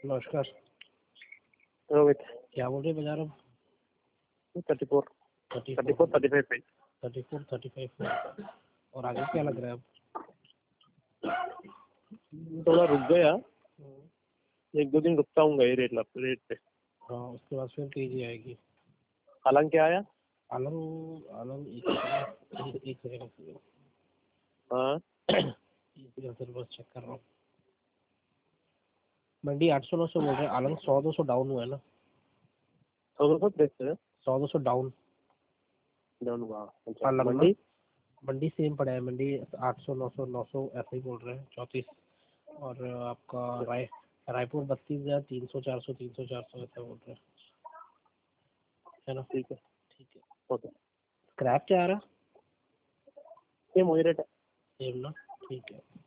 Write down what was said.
नमस्कार। रोहित क्या बोल रहे हैं बाजार अब? 34 34 35 पे 34 35 और आगे क्या लग रहा है अब? थोड़ा रुक गया, एक दो दिन रुकता हूँ रेट पे। हाँ, उसके बाद फिर तेजी आएगी। अलंग क्या आया? अलंग अलंग एक सेकंड। हाँ बस चेक कर रहा हूँ। मंडी 800-900 बोल रहे हैं, अलंग 100-200 डाउन हुआ है ना? 100 देखते हैं 100-200 डाउन। डाउन हुआ। हाँ, मंडी मंडी सेम पड़ा है। मंडी 800-900 ऐसे ही बोल रहे हैं 34। और आपका रायपुर 32,300 400 ऐसा बोल रहे हैं, है ना? ठीक है ठीक है। ओके। स्क्रैप क्या आ रहा? सेम वही रेट है। सेम ना? ठीक है।